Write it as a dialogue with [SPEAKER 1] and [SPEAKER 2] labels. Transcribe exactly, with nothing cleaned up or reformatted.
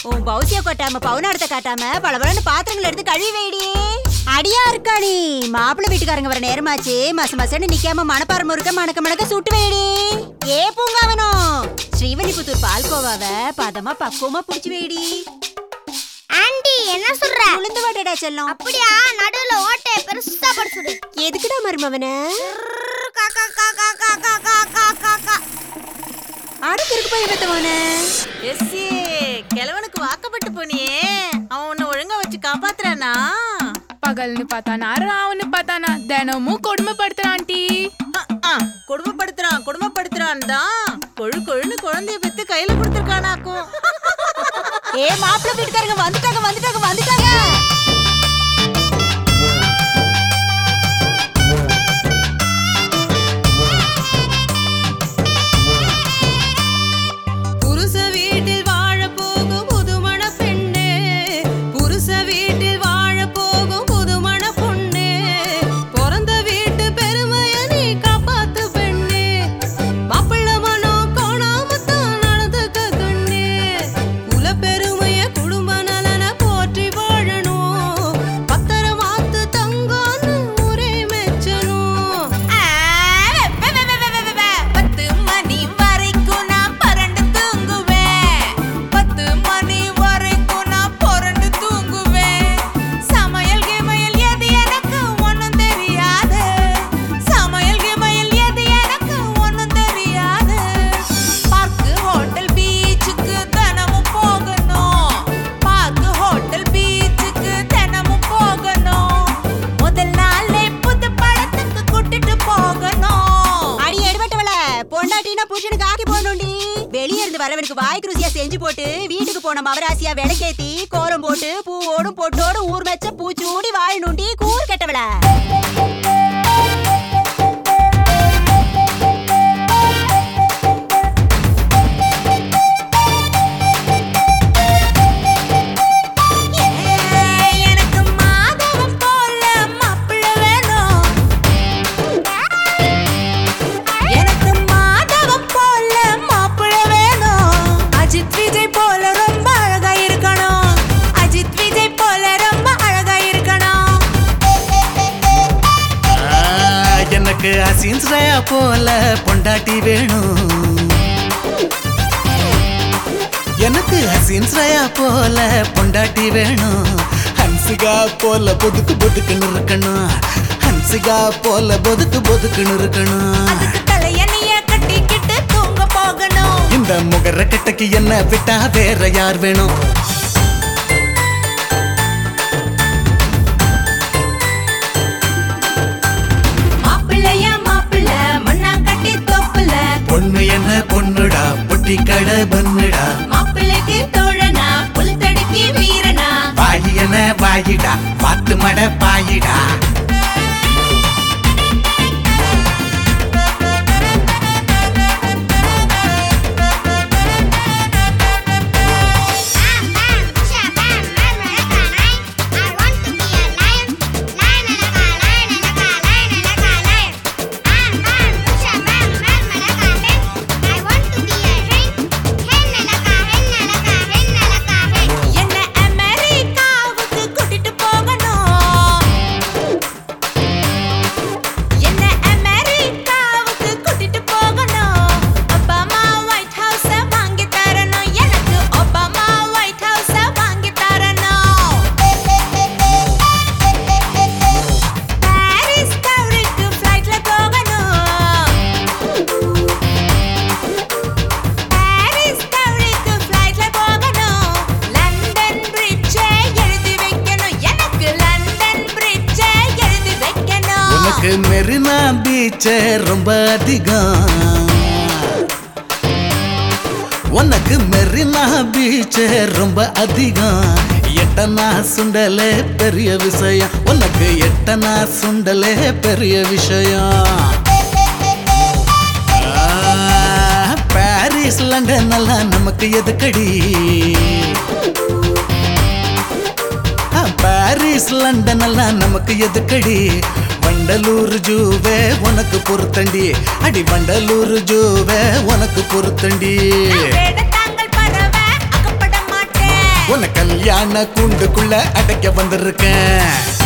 [SPEAKER 1] உன் பௌசிய கொட்டாம பவுனாடத்தை காட்டாம பளபளன்னு பாத்திரங்கள் எடுத்து கழுவி வைடி. அடியா இருக்கா நீ? மாப்பிள்ளை வீட்டுக்காரங்க வர நேரமாச்சு. மச மசன்னு நிக்காம மணப்பாறை முறுக்க மணக்க மணக்க சுட்டு வைடி. ஏ பூங்காவனோ, ஸ்ரீவல்லிபுத்தூர் பால்கோவாவ பதமா பக்குவமா புடிச்சு வைடி.
[SPEAKER 2] ஆண்டி என்ன சொல்ற?
[SPEAKER 1] உளுந்து வடடா செல்லம்.
[SPEAKER 2] அப்படியா? நடுவுல ஓட்டை பெருசா படுச்சுடு.
[SPEAKER 1] எதுக்குடா மருமவன?
[SPEAKER 2] காக்கா காக்கா காக்கா காக்கா காக்கா.
[SPEAKER 1] அடுத்து இருக்கு போய் வெத்தவனே.
[SPEAKER 3] எஸ்ஸி கிழவனுக்கு வாக்கப்பட்டு போனியே, அவன் உன்னை ஒழுங்கா வச்சு காப்பாத்துறானா?
[SPEAKER 4] பகல்னு பார்த்தானா ராவுன்னு பார்த்தானா தினமும் கொடுமைப்படுத்துறான் ஆண்டி.
[SPEAKER 3] கொடுமைப்படுத்துறான் கொடுமைப்படுத்துறான் தான் கொழு கொழுன்னு குழந்தைய பெத்து கையில கொடுத்துருக்கானாக்கும்.
[SPEAKER 1] ஏ மாப்பிள்ளை வீட்டுக்காரங்க வந்துட்டாங்க வந்துட்டாங்க வந்துட்டாங்க.
[SPEAKER 3] புருஷ வீட்டில் வாழ போகும் புதுமண பெண்ணே, புருஷ வீட்டில் வாழ போகும் புதுமண பொண்ணே, பிறந்த வீட்டு பெருமைய நீ காப்பாத்து பெண்ணே, மாப்பிள்ளை மனம் காணாமத்தான் நடந்துக்க கண்ணே, குல பெருமைய குடும்ப நலனை போற்றி வாழணும், பத்தர மாத்து தங்கான்னு ஒரே மெச்சணும். பத்து மணி வரைக்கும் நான் பரண்டு தூங்குவேன், பத்து மணி வரைக்கும் நான் புரண்டு தூங்குவேன், சமையல் கிமையல் எது எனக்கு ஒன்னும் தெரியாது, சமையல் கிமையல் எது எனக்கு ஒன்னும் தெரியாது, பார்க்கு ஹோட்டல் பீச்சுக்கு தினமும் போகணும், பார்க்கு ஹோட்டல் பீச்சுக்கு தினமும் போகணும், முதல் நாளே புது படத்துக்கு கூட்டிட்டு போகணும்.
[SPEAKER 1] அடி எடுபட்டவள, பொண்டாட்டினா புருஷனுக்கு ஆக்கி போடணும்டி. வெளியே இருந்து வரவனுக்கு வாய்க்கு ருசியா செஞ்சு போட்டு வீட்டுக்கு போன மவராசியா விளக்கேத்தி கோலம் போட்டு பூவோடும் பொட்டோடு ஊர் மெச்ச பூச்சூடி வாழணும்டி. கூறு கெட்டவள.
[SPEAKER 3] எனக்கு மாதவம் போல மாப்பிள்ளை வேணும், எனக்கு மாதவம் போல மாப்பிள்ளை வேணும், அஜித் விஜய் போல ரொம்ப அழகா இருக்கணும், அஜித் விஜய் போல ரொம்ப அழகா இருக்கணும்.
[SPEAKER 5] எனக்கு அசீன்ஸ் ராயா போல பொண்டாட்டி வேணும், எனக்கு அசீன்ஸ் ராயா போல பொண்டாட்டி வேணும், ஹன்சிகா போல பொதுக்கு பொதுக்குன்னு இருக்கணும், ஹன்சிகா போல பொதுக்கு பொதுக்குன்னு இருக்கணும்.
[SPEAKER 3] அதுக்கு தலையணிய கட்டிக்கிட்டு தூங்க போகணும்.
[SPEAKER 5] இந்த முகர கட்டைக்கு என்ன விட்டா வேற யார் வேணும்?
[SPEAKER 3] மாப்பிள்ளையா மாப்பிள்ளை மண்ணா கட்டி தொப்புல,
[SPEAKER 5] பொண்ணு என்ன பொண்ணுடா பொட்டி கடை பண்ணுடா,
[SPEAKER 3] மாப்பிள்ளைக்கு தோழனா புல் தடுக்கி வீரனா,
[SPEAKER 5] வாயி என்ன வாயிடா பாத்து மட பாயிடா.
[SPEAKER 3] என்ன அமெரிக்காவுக்கு கூட்டிட்டு போகணும், என்ன அமெரிக்காவுக்கு கூட்டிட்டு போகணும், ஒபாமா ஒயிட் ஹவுஸ வாங்கி தரணும், எனக்கு ஒபாமா ஒயிட் ஹவுஸ வாங்கி தரணும். பாரிஸ் டவருக்கு ஃப்ளைட்ல போகணும், பாரிஸ் டவருக்கு ஃப்ளைட்ல போகணும், லண்டன் பிரிட்ஜை எழுதி வைக்கணும், எனக்கு லண்டன் பிரிட்ஜை எழுதி வைக்கணும்.
[SPEAKER 5] உனக்கு மெரினா பீச் ரொம்ப அதிகம், உனக்கு மெரினா பீச் ரொம்ப அதிகம், எட்டனா சுண்டலே பெரிய விஷயம், உனக்கு எட்டனா சுண்டலே பெரிய விஷயம். ஆ, பாரிஸ் லண்டன் எல்லாம் நமக்கு எதுக்கடி? ஆ, பாரிஸ் லண்டன் எல்லாம் நமக்கு எதுக்கடி? வண்டலூர் ஜூவே உனக்கு பொருத்தண்டி, அடி வண்டலூர் ஜூவே உனக்கு பொருத்தண்டி.
[SPEAKER 3] நான் வேடத்தாங்கல் பறவை அகப்பட மாட்டேன்,
[SPEAKER 5] உன்னை கல்யாண கூண்டுக்குள்ள அடைக்க வந்திருக்கேன்.